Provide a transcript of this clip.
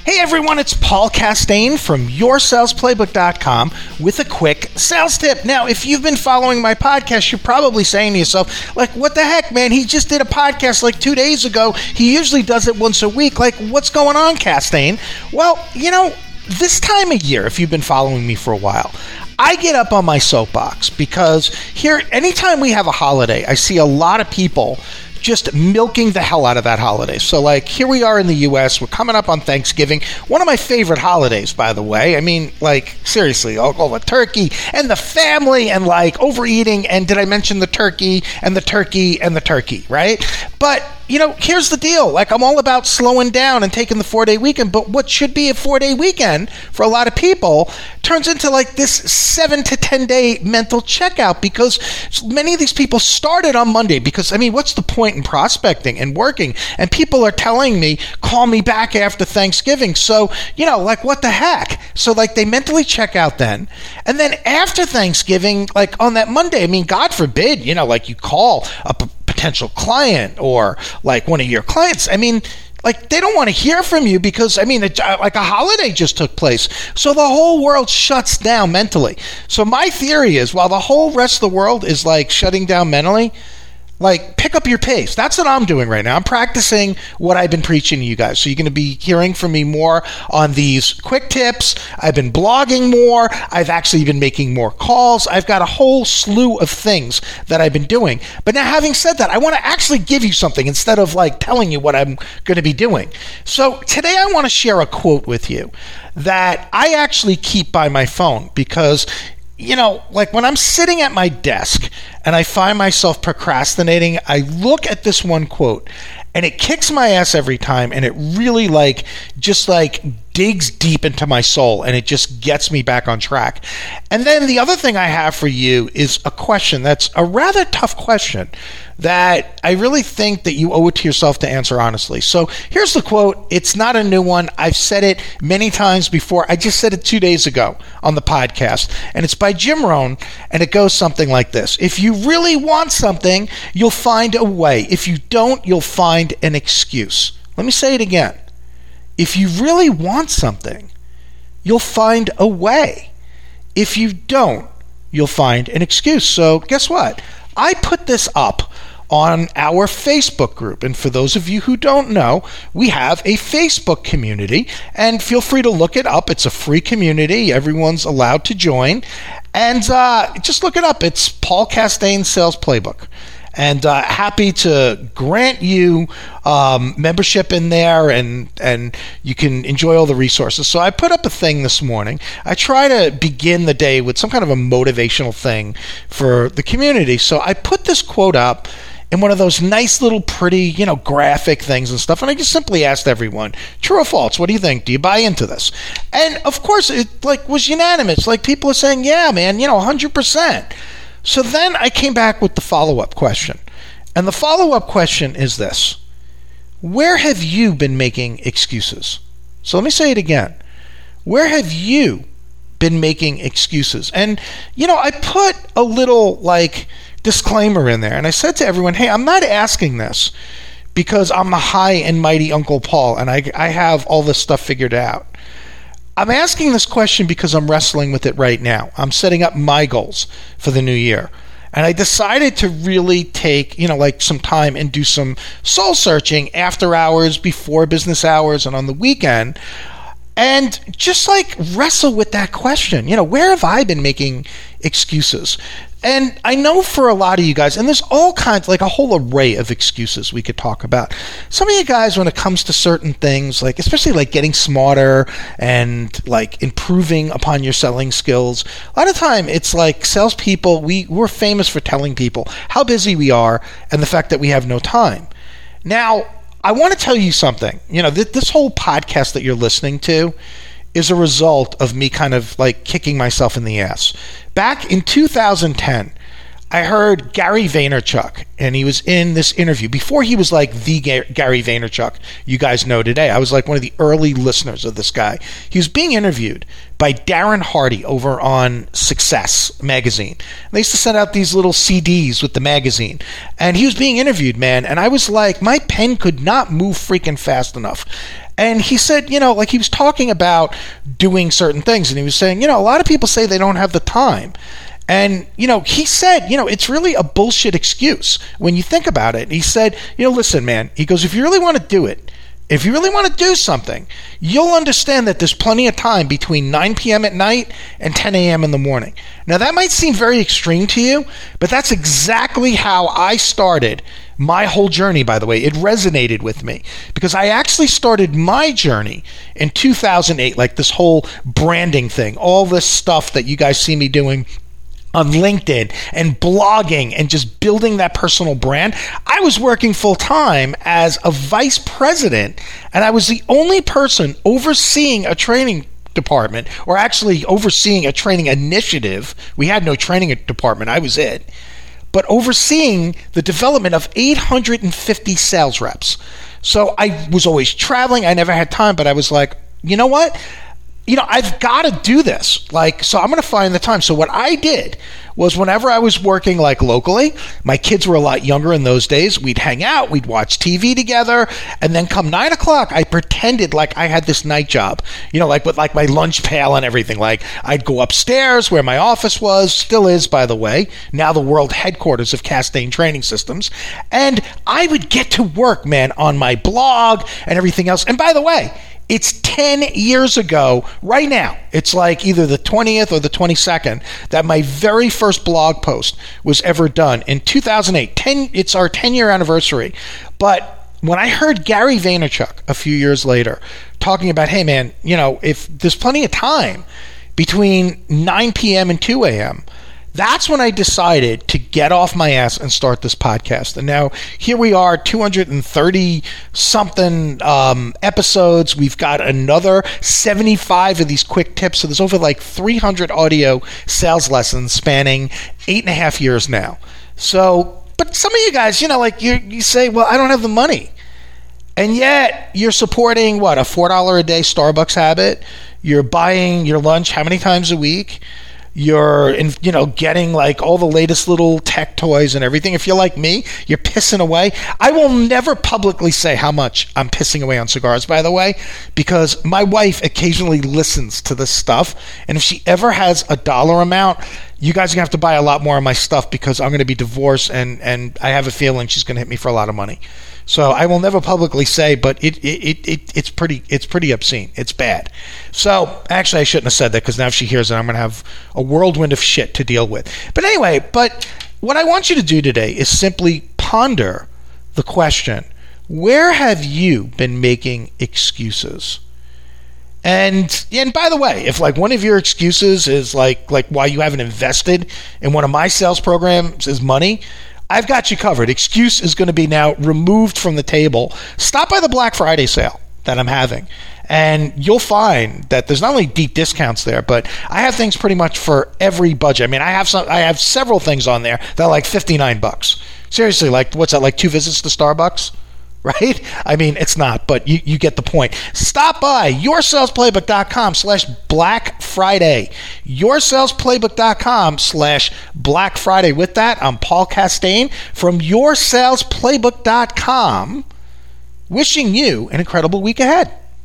Hey everyone, it's Paul Castaigne from YourSalesPlaybook.com with a quick sales tip. Now, if you've been following my podcast, you're probably saying to yourself, like, what the heck, man? He just did a podcast like 2 days ago. He usually does it once a week. Like, what's going on, Castaigne? Well, this time of year, if you've been following me for a while, I get up on my soapbox because here, anytime we have a holiday, I see a lot of people just milking the hell out of that holiday. So like here we are in the US, we're coming up on Thanksgiving, one of my favorite holidays, by the way. I mean, like seriously, all the turkey and the family and like overeating, and did I mention the turkey and the turkey and the turkey, right? But here's the deal. Like, I'm all about slowing down and taking the 4-day weekend, but what should be a 4-day weekend for a lot of people turns into like this 7 to 10 day mental checkout, because many of these people started on Monday because, what's the point in prospecting and working? And people are telling me, call me back after Thanksgiving. So, like, what the heck? So like they mentally check out then. And then after Thanksgiving, like on that Monday, God forbid, like you call a potential client or like one of your clients, like they don't want to hear from you because like a holiday just took place, so the whole world shuts down mentally. So my theory is, while the whole rest of the world is like shutting down mentally, like pick up your pace. That's what I'm doing right now. I'm practicing what I've been preaching to you guys. So you're going to be hearing from me more on these quick tips. I've been blogging more. I've actually been making more calls. I've got a whole slew of things that I've been doing. But now, having said that, I want to actually give you something instead of like telling you what I'm going to be doing. So today I want to share a quote with you that I actually keep by my phone because like when I'm sitting at my desk and I find myself procrastinating, I look at this one quote and it kicks my ass every time, and it really just digs deep into my soul, and it just gets me back on track. And then the other thing I have for you is a question that's a rather tough question that I really think that you owe it to yourself to answer honestly. So here's the quote. It's not a new one. I've said it many times before. I just said it 2 days ago on the podcast, and it's by Jim Rohn, and it goes something like this. If you really want something, you'll find a way. If you don't, you'll find an excuse. Let me say it again. If you really want something, you'll find a way. If you don't, you'll find an excuse. So guess what? I put this up on our Facebook group. And for those of you who don't know, we have a Facebook community, and feel free to look it up. It's a free community. Everyone's allowed to join. And just look it up. It's Paul Castaigne Sales Playbook. And happy to grant you membership in there, and you can enjoy all the resources. So I put up a thing this morning. I try to begin the day with some kind of a motivational thing for the community. So I put this quote up in one of those nice little pretty, graphic things and stuff. And I just simply asked everyone, true or false, what do you think? Do you buy into this? And of course, it was unanimous. Like people are saying, yeah, man, 100%. So then I came back with the follow-up question. And the follow-up question is this. Where have you been making excuses? So let me say it again. Where have you been making excuses? And, I put a little, disclaimer in there. And I said to everyone, hey, I'm not asking this because I'm a high and mighty Uncle Paul and I have all this stuff figured out. I'm asking this question because I'm wrestling with it right now. I'm setting up my goals for the new year. And I decided to really take, some time and do some soul searching after hours, before business hours, and on the weekend. And just wrestle with that question. Where have I been making excuses? And I know for a lot of you guys, and there's all kinds, a whole array of excuses we could talk about. Some of you guys, when it comes to certain things, especially getting smarter and improving upon your selling skills, a lot of time it's salespeople, we're famous for telling people how busy we are and the fact that we have no time. Now, I want to tell you something. This whole podcast that you're listening to is a result of me kind of kicking myself in the ass. Back in 2010, I heard Gary Vaynerchuk, and he was in this interview before he was like the Gary Vaynerchuk you guys know today. I was like one of the early listeners of this guy. He was being interviewed by Darren Hardy over on Success magazine. They used to send out these little CDs with the magazine, and he was being interviewed, man, and I was like, my pen could not move freaking fast enough. And he said, like he was talking about doing certain things, and he was saying, a lot of people say they don't have the time. And, he said, it's really a bullshit excuse when you think about it. He said, listen, man, he goes, if you really want to do it, if you really want to do something, you'll understand that there's plenty of time between 9 p.m. at night and 10 a.m. in the morning. Now, that might seem very extreme to you, but that's exactly how I started my whole journey, by the way. It resonated with me because I actually started my journey in 2008, like this whole branding thing, all this stuff that you guys see me doing on LinkedIn and blogging and just building that personal brand. I was working full time as a vice president, and I was the only person overseeing a training department, or actually overseeing a training initiative. We had no training department. I was it. But overseeing the development of 850 sales reps. So I was always traveling. I never had time, but I was like, you know what? I've got to do this. So I'm going to find the time. So what I did was whenever I was working locally, my kids were a lot younger in those days. We'd hang out, we'd watch TV together, and then come 9 o'clock, I pretended like I had this night job, with my lunch pail and everything. I'd go upstairs where my office was, still is, by the way, now the world headquarters of Castaigne Training Systems, and I would get to work, man, on my blog and everything else. And by the way, it's 10 years ago right now. It's like either the 20th or the 22nd that my very first blog post was ever done in 2008. It's our 10-year anniversary. But when I heard Gary Vaynerchuk a few years later talking about, hey, man, if there's plenty of time between 9 p.m. and 2 a.m., that's when I decided to get off my ass and start this podcast. And now here we are, 230 something episodes. We've got another 75 of these quick tips. So there's over 300 audio sales lessons spanning 8.5 years now. So, but some of you guys, you say, well, I don't have the money. And yet you're supporting a $4 a day Starbucks habit. You're buying your lunch how many times a week? You're getting all the latest little tech toys and everything. If you're like me, you're pissing away. I will never publicly say how much I'm pissing away on cigars, by the way, because my wife occasionally listens to this stuff. And if she ever has a dollar amount, you guys are going to have to buy a lot more of my stuff because I'm going to be divorced, and I have a feeling she's going to hit me for a lot of money. So I will never publicly say, but it's pretty obscene. It's bad. So actually, I shouldn't have said that because now if she hears it, I'm going to have a whirlwind of shit to deal with. But anyway, what I want you to do today is simply ponder the question: where have you been making excuses? And by the way, if one of your excuses is like why you haven't invested in one of my sales programs is money, I've got you covered. Excuse is going to be now removed from the table. Stop by the Black Friday sale that I'm having, and you'll find that there's not only deep discounts there, but I have things pretty much for every budget. I mean, I have several things on there that are $59. Seriously, what's that? 2 visits to Starbucks? Right? I mean, it's not, but you get the point. Stop by yoursalesplaybook.com/Black Friday. yoursalesplaybook.com/Black Friday. With that, I'm Paul Castaigne from yoursalesplaybook.com, wishing you an incredible week ahead.